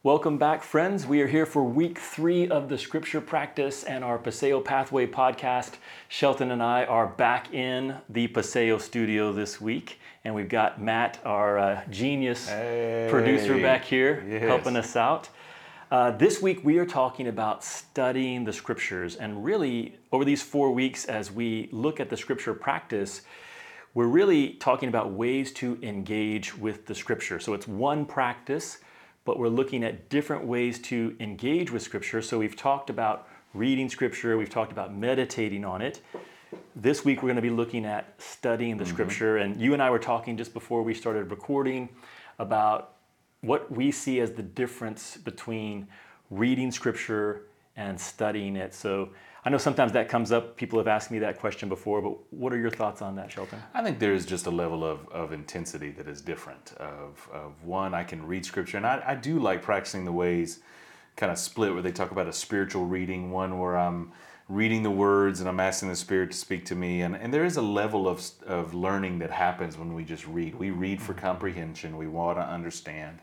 Welcome back, friends. We are here for week 3 of the Scripture Practice and our Paseo Pathway podcast. Shelton and I are back in the Paseo studio this week, and we've got Matt, our genius producer, back here helping us out. This week we are talking about studying the Scriptures, and really over these 4 weeks as we look at the Scripture Practice, we're really talking about ways to engage with the Scripture. So it's one practice, but we're looking at different ways to engage with Scripture. So we've talked about reading Scripture, we've talked about meditating on it. This week we're going to be looking at studying the Scripture, and you and I were talking just before we started recording about what we see as the difference between reading Scripture and studying it. So I know sometimes that comes up, people have asked me that question before, but what are your thoughts on that, Shelton? I think there is just a level of intensity that is different. Of one, I can read Scripture, and I do like practicing the ways kind of split where they talk about a spiritual reading, one where I'm reading the words and I'm asking the Spirit to speak to me. And there is a level of learning that happens when we just read. We read for comprehension, we want to understand.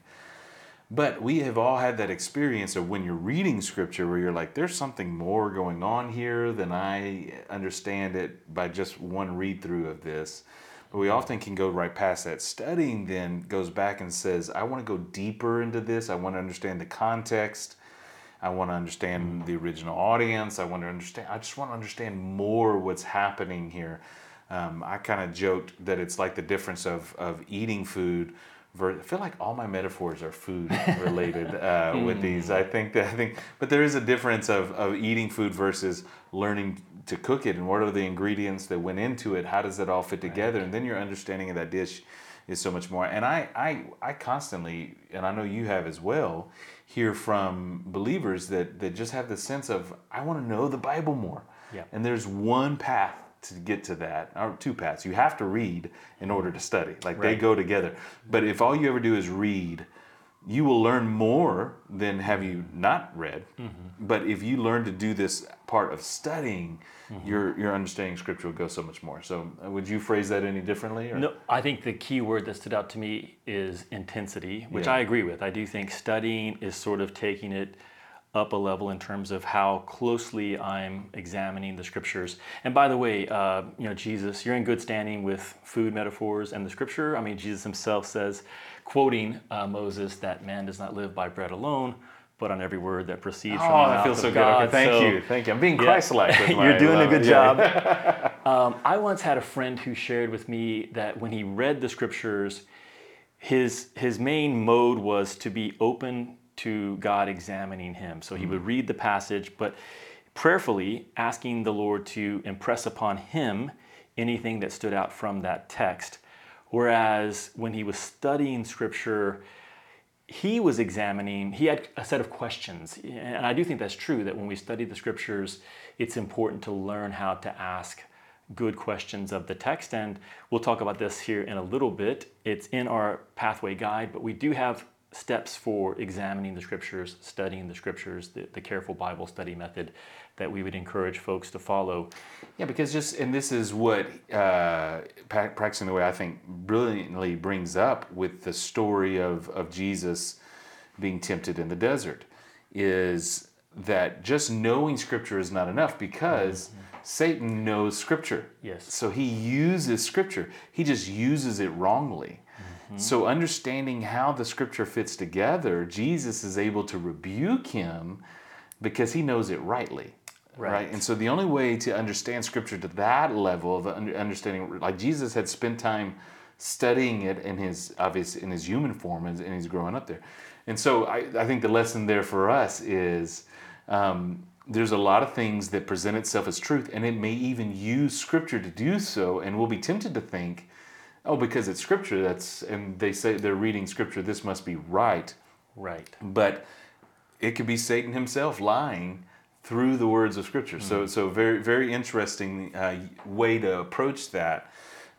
But we have all had that experience of when you're reading Scripture where you're like, there's something more going on here than I understand it by just one read through of this. But we often can go right past that. Studying then goes back and says, I want to go deeper into this. I want to understand the context. I want to understand the original audience. I just want to understand more what's happening here. I kind of joked that it's like the difference of eating food. I feel like all my metaphors are food related with these. But there is a difference of eating food versus learning to cook it, and what are the ingredients that went into it? How does it all fit together? And then your understanding of that dish is so much more. And I constantly, and I know you have as well, hear from believers that just have the sense of, I want to know the Bible more. Yeah. And there's one path to get to that, or two paths. You have to read in order to study. They go together. But if all you ever do is read, you will learn more than have you not read. But if you learn to do this part of studying, your understanding of Scripture will go so much more. So would you phrase that any differently? Or? No, I think the key word that stood out to me is intensity, which I agree with. I do think studying is sort of taking it up a level in terms of how closely I'm examining the Scriptures. And by the way, Jesus, you're in good standing with food metaphors and the Scripture. I mean, Jesus himself says, quoting Moses, that man does not live by bread alone, but on every word that proceeds from the mouth of God. Oh, that feels so good. Okay, thank you. I'm being Christ-like. With You're doing a good job. I once had a friend who shared with me that when he read the Scriptures, his main mode was to be open to God examining him. So he would read the passage, but prayerfully asking the Lord to impress upon him anything that stood out from that text. Whereas when he was studying Scripture, he was examining, he had a set of questions. And I do think that's true, that when we study the Scriptures, it's important to learn how to ask good questions of the text. And we'll talk about this here in a little bit. It's in our Pathway Guide, but we do have steps for examining the Scriptures, studying the Scriptures, the careful Bible study method that we would encourage folks to follow. Yeah, because and this is what practicing the way I think brilliantly brings up with the story of Jesus being tempted in the desert, is that just knowing Scripture is not enough, because Satan knows Scripture. Yes. So he uses Scripture. He just uses it wrongly. So understanding how the Scripture fits together, Jesus is able to rebuke him because he knows it rightly. Right? And so the only way to understand Scripture to that level of understanding, like Jesus had spent time studying it in his human form and he's growing up there. And so I think the lesson there for us is there's a lot of things that present itself as truth, and it may even use Scripture to do so, and we'll be tempted to think, oh, because it's Scripture, and they say they're reading Scripture, this must be right. Right. But it could be Satan himself lying through the words of Scripture. So very, very interesting way to approach that.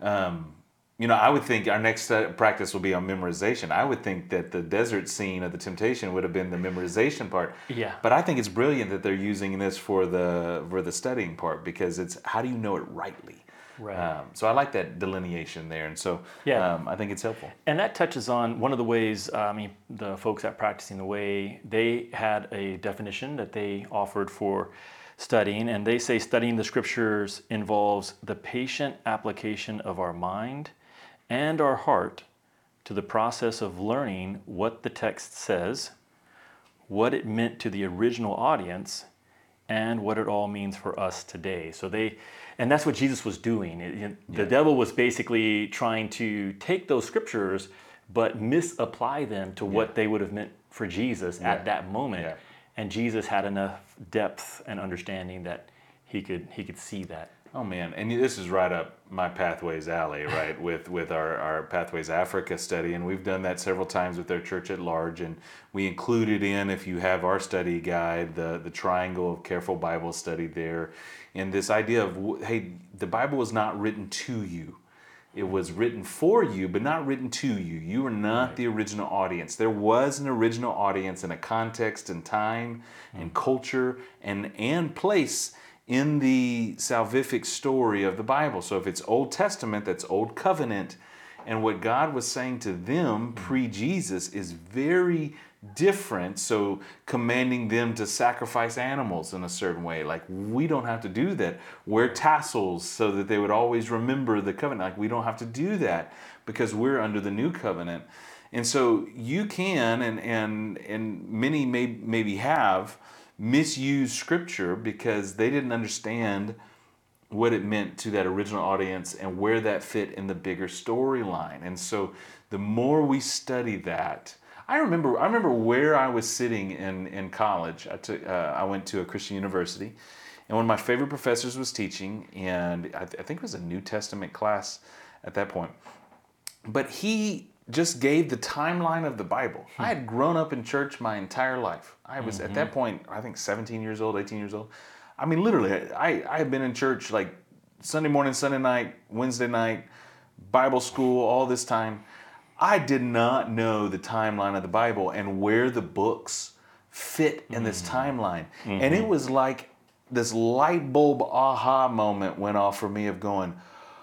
I would think our next practice will be on memorization. I would think that the desert scene of the temptation would have been the memorization part. Yeah. But I think it's brilliant that they're using this for the studying part, because it's how do you know it rightly? Right. So I like that delineation there, and so Yeah. I think it's helpful. And that touches on one of the ways, the folks at Practicing the Way, they had a definition that they offered for studying, and they say studying the scriptures involves the patient application of our mind and our heart to the process of learning what the text says, what it meant to the original audience, and what it all means for us today. And that's what Jesus was doing. The devil was basically trying to take those scriptures, but misapply them to what they would have meant for Jesus at that moment. Yeah. And Jesus had enough depth and understanding that he could see that. Oh man, and this is right up my Pathways alley, right? with our Pathways Africa study, and we've done that several times with our church at large, and we included in, if you have our study guide, the triangle of careful Bible study there, and this idea of, hey, the Bible was not written to you. It was written for you, but not written to you. You are not the original audience. There was an original audience in a context and time and culture and place in the salvific story of the Bible. So if it's Old Testament, that's Old Covenant. And what God was saying to them pre-Jesus is very different. So commanding them to sacrifice animals in a certain way. Like, we don't have to do that. Wear tassels so that they would always remember the covenant. Like, we don't have to do that because we're under the new covenant. And so you can, and many maybe have, misused scripture because they didn't understand what it meant to that original audience and where that fit in the bigger storyline. And so the more we study that, I remember where I was sitting in college. I went to a Christian university, and one of my favorite professors was teaching, and I think it was a New Testament class at that point. But he just gave the timeline of the Bible. I had grown up in church my entire life. I was at that point, I think 17 years old, 18 years old. I mean, literally, I had been in church like Sunday morning, Sunday night, Wednesday night, Bible school, all this time. I did not know the timeline of the Bible and where the books fit in this timeline. And it was like this light bulb aha moment went off for me of going,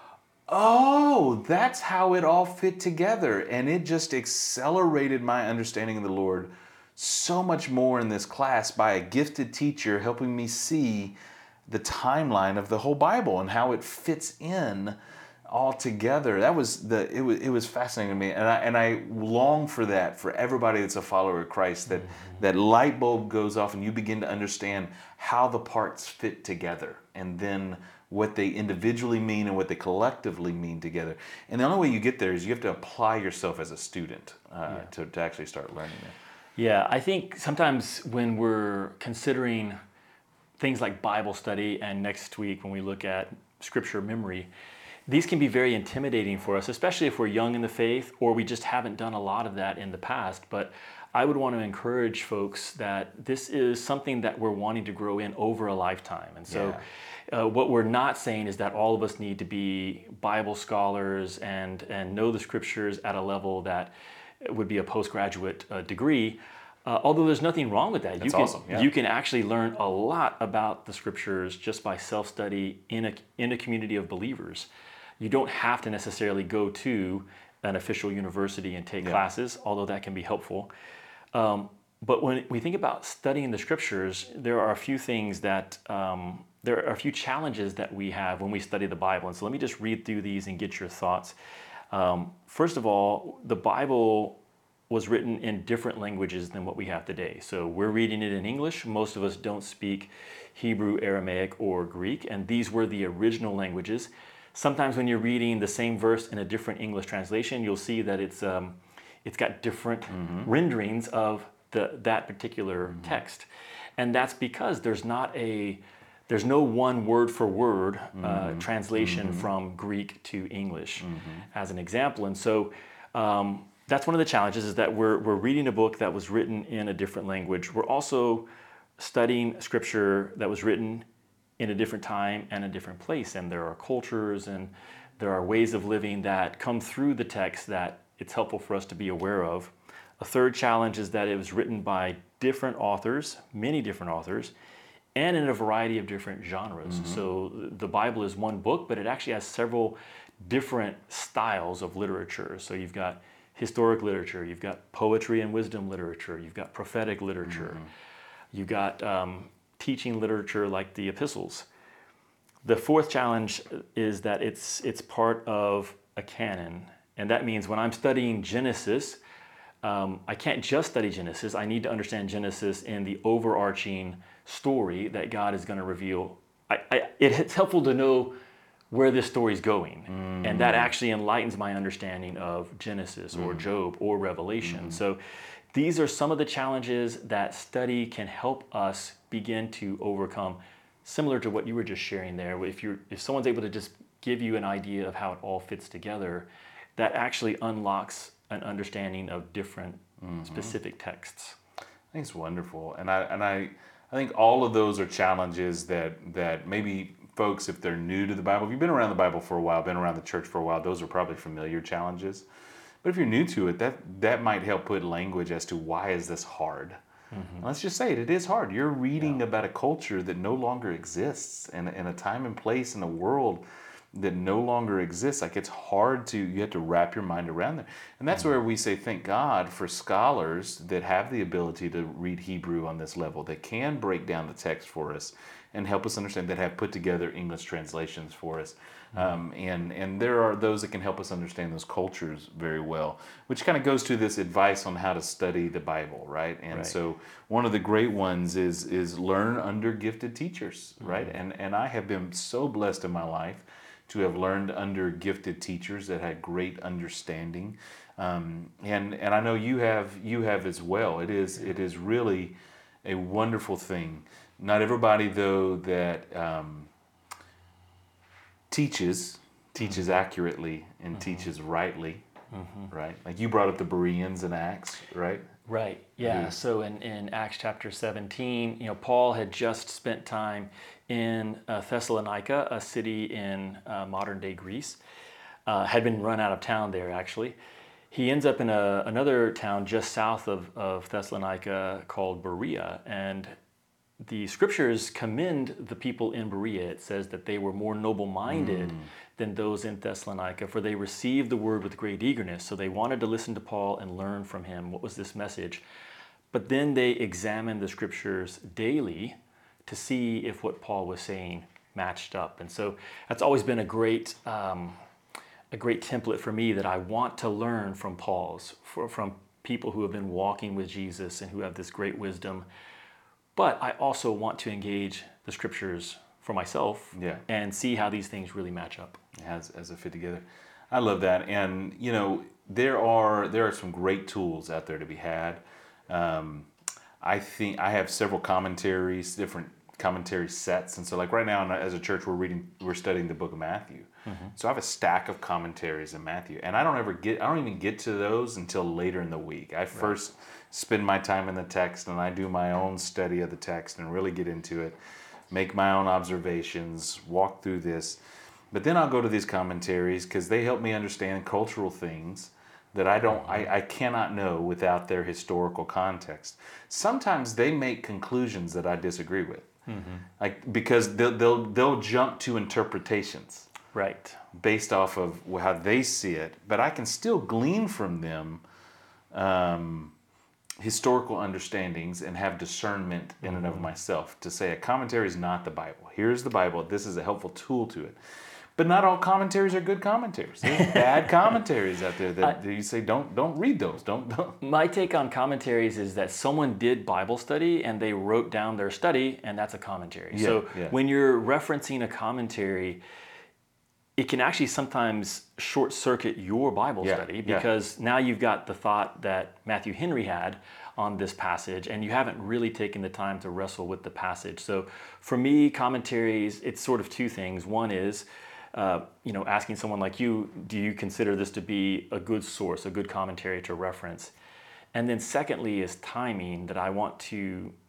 oh, that's how it all fit together. And it just accelerated my understanding of the Lord so much more in this class by a gifted teacher helping me see the timeline of the whole Bible and how it fits in all together. It was fascinating to me, and I long for that for everybody that's a follower of Christ, that that light bulb goes off and you begin to understand how the parts fit together, and then what they individually mean and what they collectively mean together. And the only way you get there is you have to apply yourself as a student to actually start learning it. Yeah, I think sometimes when we're considering things like Bible study, and next week when we look at scripture memory, these can be very intimidating for us, especially if we're young in the faith or we just haven't done a lot of that in the past. But I would want to encourage folks that this is something that we're wanting to grow in over a lifetime. And so what we're not saying is that all of us need to be Bible scholars and know the scriptures at a level that would be a postgraduate degree. Although there's nothing wrong with that. That's awesome. Yeah. You can actually learn a lot about the scriptures just by self-study in a community of believers. You don't have to necessarily go to an official university and take classes, although that can be helpful. But when we think about studying the scriptures, there are a few things that, there are a few challenges that we have when we study the Bible. And so let me just read through these and get your thoughts. First of all, the Bible was written in different languages than what we have today. So we're reading it in English. Most of us don't speak Hebrew, Aramaic, or Greek, and these were the original languages. Sometimes when you're reading the same verse in a different English translation, you'll see that it's got different renderings of that particular text. And that's because there's no one word for word translation from Greek to English as an example. And so that's one of the challenges, is that we're reading a book that was written in a different language. We're also studying scripture that was written in a different time and a different place. And there are cultures and there are ways of living that come through the text that it's helpful for us to be aware of. A third challenge is that it was written by different authors, many different authors, and in a variety of different genres. So the Bible is one book, but it actually has several different styles of literature. So you've got historic literature, you've got poetry and wisdom literature, you've got prophetic literature, you've got teaching literature like the epistles. The fourth challenge is that it's part of a canon, and that means when I'm studying Genesis, I can't just study Genesis. I need to understand Genesis in the overarching story that God is going to reveal. It's helpful to know where this story is going, and that actually enlightens my understanding of Genesis or Job or Revelation. So these are some of the challenges that study can help us begin to overcome, similar to what you were just sharing there. If someone's able to just give you an idea of how it all fits together, that actually unlocks an understanding of different specific texts. I think it's wonderful, and I think all of those are challenges that maybe folks, if they're new to the Bible, if you've been around the Bible for a while, been around the church for a while, those are probably familiar challenges. But if you're new to it, that might help put language as to why is this hard. Let's just say it is hard. You're reading about a culture that no longer exists, and in a time and place in a world that no longer exists. Like, it's hard you have to wrap your mind around that. And that's where we say, thank God for scholars that have the ability to read Hebrew on this level, that can break down the text for us and help us understand, that have put together English translations for us. And there are those that can help us understand those cultures very well, which kind of goes to this advice on how to study the Bible, right? And so one of the great ones is learn under gifted teachers, right? And I have been so blessed in my life to have learned under gifted teachers that had great understanding, and I know you have as well. It is really a wonderful thing. Not everybody, though, that teaches accurately and teaches rightly, right? Like you brought up the Bereans in Acts, right? Right. Yeah. So in Acts chapter 17, Paul had just spent time in Thessalonica, a city in modern day Greece. Had been run out of town there, actually. He ends up in another town just south of Thessalonica called Berea, and the scriptures commend the people in Berea. It says that they were more noble-minded than those in Thessalonica, for they received the word with great eagerness. So they wanted to listen to Paul and learn from him. What was this message? But then they examined the scriptures daily to see if what Paul was saying matched up. And so that's always been a great template for me, that I want to learn from from people who have been walking with Jesus and who have this great wisdom. But I also want to engage the scriptures for myself and see how these things really match up. As it fit together. I love that. And, there are some great tools out there to be had. I think I have several commentaries, different commentary sets. And so like right now as a church, we're studying the book of Matthew. So I have a stack of commentaries in Matthew, and I don't even get to those until later in the week. I first spend my time in the text, and I do my own study of the text and really get into it, make my own observations, walk through this. But then I'll go to these commentaries because they help me understand cultural things that I cannot know without their historical context. Sometimes they make conclusions that I disagree with, like because they'll jump to interpretations, right, based off of how they see it, but I can still glean from them historical understandings and have discernment in and of myself to say a commentary is not the Bible. Here's the Bible. This is a helpful tool to it. But not all commentaries are good commentaries. There's bad commentaries out there that you say don't read those. Don't. My take on commentaries is that someone did Bible study and they wrote down their study, and that's a commentary. When you're referencing a commentary, it can actually sometimes short circuit your Bible study, because now you've got the thought that Matthew Henry had on this passage, and you haven't really taken the time to wrestle with the passage. So for me, commentaries, it's sort of two things. One is asking someone like you, do you consider this to be a good source, a good commentary to reference? And then secondly is timing, that I want to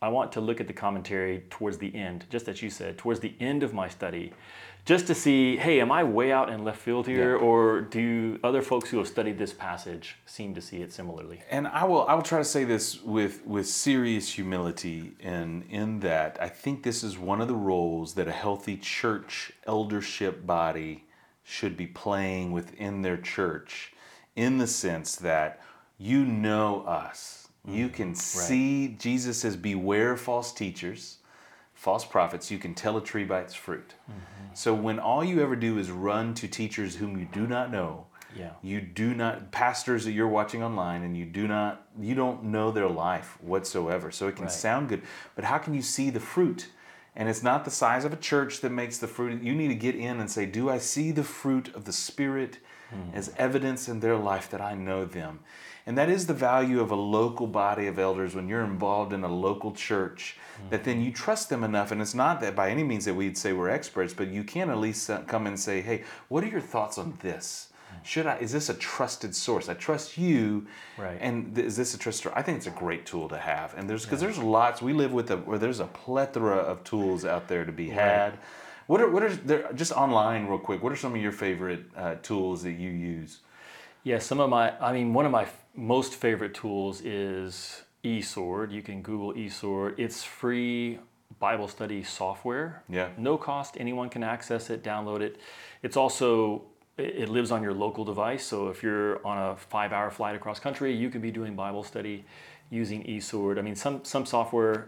I want to look at the commentary towards the end, just as you said, towards the end of my study, just to see, hey, am I way out in left field here, or do other folks who have studied this passage seem to see it similarly? And I will try to say this with serious humility, and in that I think this is one of the roles that a healthy church eldership body should be playing within their church, in the sense that you know us. You can see Jesus says, beware false teachers, false prophets. You can tell a tree by its fruit. So when all you ever do is run to teachers whom you do not know, you do not, pastors that you're watching online, and you don't know their life whatsoever. So it can sound good, but how can you see the fruit? And it's not the size of a church that makes the fruit. You need to get in and say, do I see the fruit of the Spirit as evidence in their life that I know them? And that is the value of a local body of elders when you're involved in a local church, that then you trust them enough. And it's not that by any means that we'd say we're experts, but you can at least come and say, hey, what are your thoughts on this? Is this a trusted source? I trust you. And is this a trusted source? I think it's a great tool to have. And because there's lots, we live where there's a plethora of tools out there to be had. What are there, just online real quick, what are some of your favorite tools that you use? Yeah, one of my most favorite tools is eSword. You can Google eSword. It's free Bible study software. No cost. Anyone can access it, download it. It's also, it lives on your local device. So if you're on a 5-hour flight across country, you can be doing Bible study using eSword. I mean, some software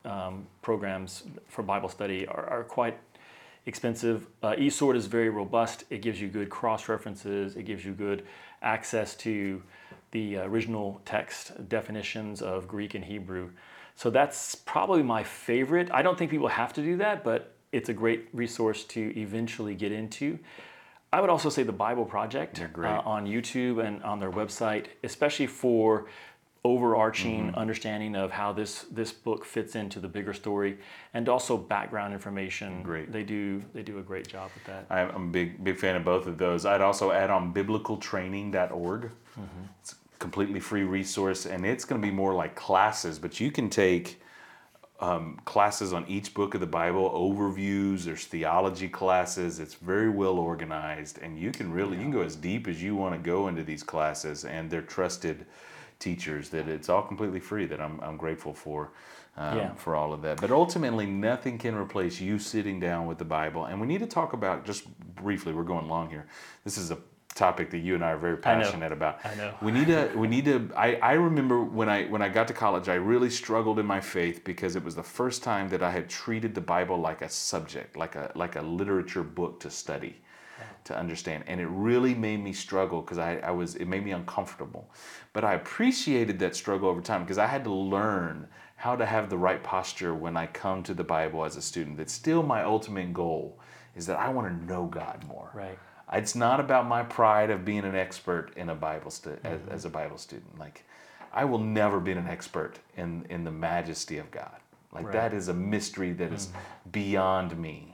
programs for Bible study are quite expensive. eSword is very robust. It gives you good cross-references. It gives you good access to the original text definitions of Greek and Hebrew. So that's probably my favorite. I don't think people have to do that, but it's a great resource to eventually get into. I would also say the Bible Project on YouTube and on their website, especially for overarching understanding of how this book fits into the bigger story, and also background information. They do a great job with that. I'm a big fan of both of those. I'd also add on biblicaltraining.org. It's a completely free resource, and it's going to be more like classes, but you can take classes on each book of the Bible, overviews, there's theology classes. It's very well organized, and you can go as deep as you want to go into these classes, and they're trusted teachers. That it's all completely free. That I'm grateful for all of that. But ultimately, nothing can replace you sitting down with the Bible. And we need to talk about, just briefly, we're going long here. This is a topic that you and I are very passionate about. I know. We need to. I remember when I got to college, I really struggled in my faith because it was the first time that I had treated the Bible like a subject, like a literature book to study, to understand. And it really made me struggle because it made me uncomfortable. But I appreciated that struggle over time because I had to learn how to have the right posture when I come to the Bible as a student. That's still my ultimate goal, is that I want to know God more. It's not about my pride of being an expert in a Bible as a Bible student. Like, I will never be an expert in the majesty of God. Like, that is a mystery that is beyond me.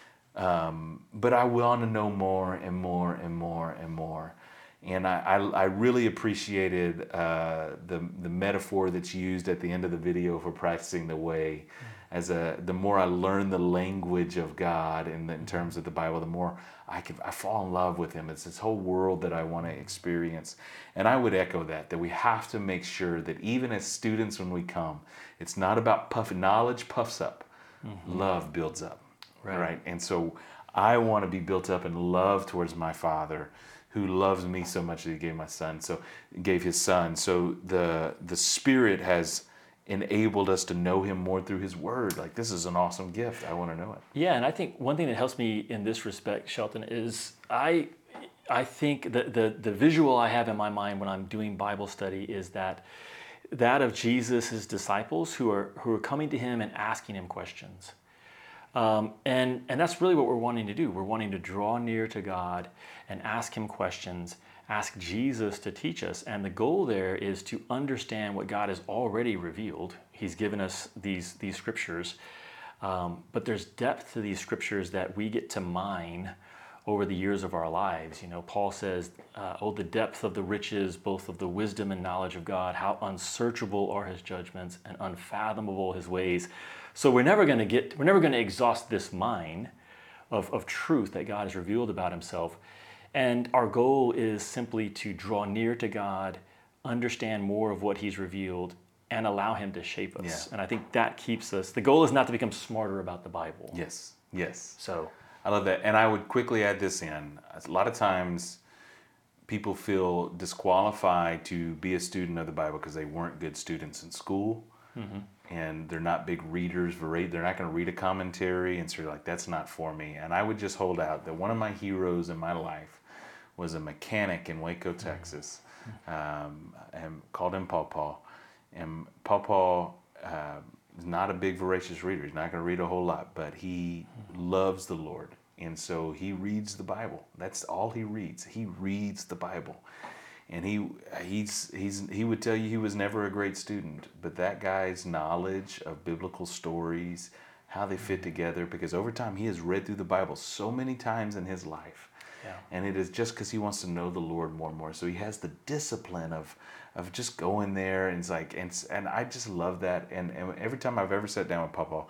But I want to know more and more and more and more. And I really appreciated the metaphor that's used at the end of the video for practicing the way. The more I learn the language of God in terms of the Bible, the more I fall in love with Him. It's this whole world that I want to experience. And I would echo that we have to make sure that even as students when we come, it's not about knowledge puffs up, love builds up. Right. And so I want to be built up in love towards my Father, who loves me so much that He gave His Son. So the Spirit has enabled us to know Him more through His Word. Like, this is an awesome gift. I want to know it. Yeah, and I think one thing that helps me in this respect, Shelton, is I think the visual I have in my mind when I'm doing Bible study is that of Jesus' disciples who are coming to Him and asking Him questions. And that's really what we're wanting to do. We're wanting to draw near to God and ask Him questions, ask Jesus to teach us. And the goal there is to understand what God has already revealed. He's given us these scriptures, but there's depth to these scriptures that we get to mine over the years of our lives. You know, Paul says, oh, the depth of the riches, both of the wisdom and knowledge of God, how unsearchable are his judgments and unfathomable his ways. So we're never going to exhaust this mine of truth that God has revealed about himself. And our goal is simply to draw near to God, understand more of what he's revealed, and allow him to shape us. Yeah. And I think that keeps us, the goal is not to become smarter about the Bible. Yes, yes. So I love that. And I would quickly add this in. A lot of times people feel disqualified to be a student of the Bible because they weren't good students in school. And they're not big readers. They're not going to read a commentary. And so you're like, that's not for me. And I would just hold out that one of my heroes in my life was a mechanic in Waco, Texas, and called him Paw Paw. And Paw Paw is not a big voracious reader. He's not going to read a whole lot, but he loves the Lord. And so he reads the Bible. That's all he reads. He reads the Bible. And he would tell you he was never a great student, but that guy's knowledge of biblical stories, how they fit together, because over time he has read through the Bible so many times in his life. Yeah. And it is just because he wants to know the Lord more and more. So he has the discipline of just going there, and it's like, and I just love that. And every time I've ever sat down with Papa,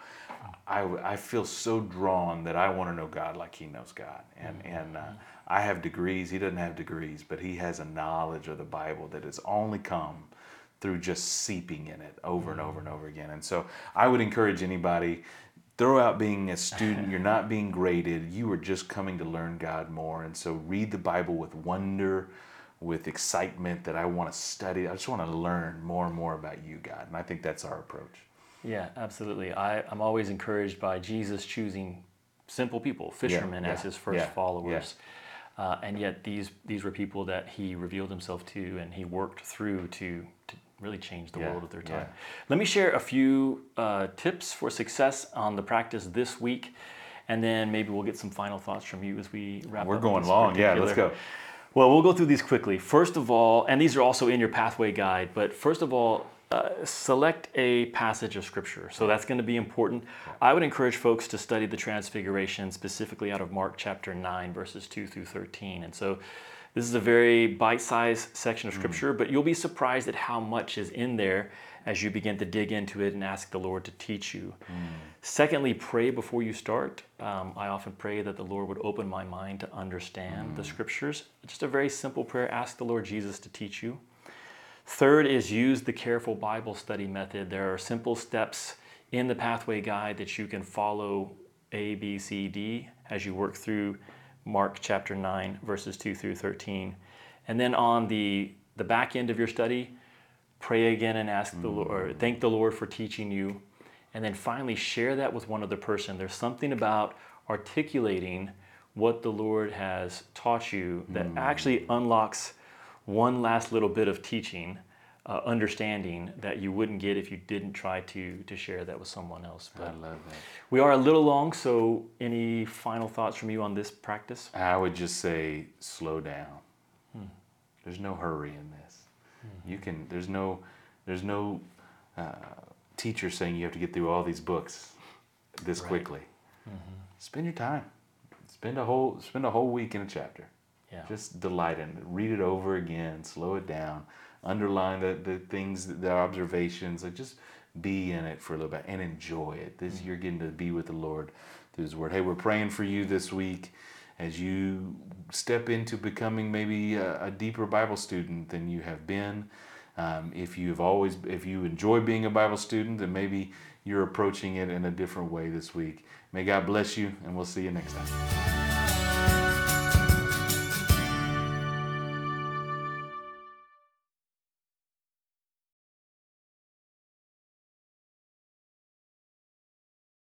I feel so drawn that I want to know God like he knows God. And I have degrees. He doesn't have degrees, but he has a knowledge of the Bible that has only come through just seeping in it over and over and over again. And so I would encourage anybody, throw out being a student. You're not being graded. You are just coming to learn God more. And so read the Bible with wonder, with excitement that I want to study. I just want to learn more and more about you, God. And I think that's our approach. yeah, absolutely. I'm always encouraged by Jesus choosing simple people, fishermen, as his first followers. And yet these were people that he revealed himself to, and he worked through to really change the world of their time. Let me share a few tips for success on the practice this week, and then maybe we'll get some final thoughts from you as we wrap up. We're going long. Yeah, let's go. Well, we'll go through these quickly. First of all, and these are also in your pathway guide, but first of all, select a passage of Scripture. So that's going to be important. I would encourage folks to study the Transfiguration, specifically out of Mark chapter 9, verses 2 through 13. And so this is a very bite-sized section of Scripture, but you'll be surprised at how much is in there as you begin to dig into it and ask the Lord to teach you. Secondly, pray before you start. I often pray that the Lord would open my mind to understand the Scriptures. Just a very simple prayer. Ask the Lord Jesus to teach you. Third is use the careful Bible study method. There are simple steps in the pathway guide that you can follow A, B, C, D as you work through Mark chapter 9, verses 2 through 13. And then on the back end of your study, pray again and ask the Lord, or thank the Lord for teaching you. And then finally, share that with one other person. There's something about articulating what the Lord has taught you that actually unlocks one last little bit of teaching, understanding that you wouldn't get if you didn't try to share that with someone else. But I love that. We are a little long, so any final thoughts from you on this practice? I would just say slow down. There's no hurry in this. You can. There's no teacher saying you have to get through all these books this quickly. Spend your time. Spend a whole week in a chapter. Yeah. Just delight in it. Read it over again. Slow it down. Underline the things, the observations. Like just be in it for a little bit and enjoy it. You're getting to be with the Lord through His Word. Hey, we're praying for you this week as you step into becoming maybe a deeper Bible student than you have been. If you enjoy being a Bible student, then maybe you're approaching it in a different way this week. May God bless you, and we'll see you next time.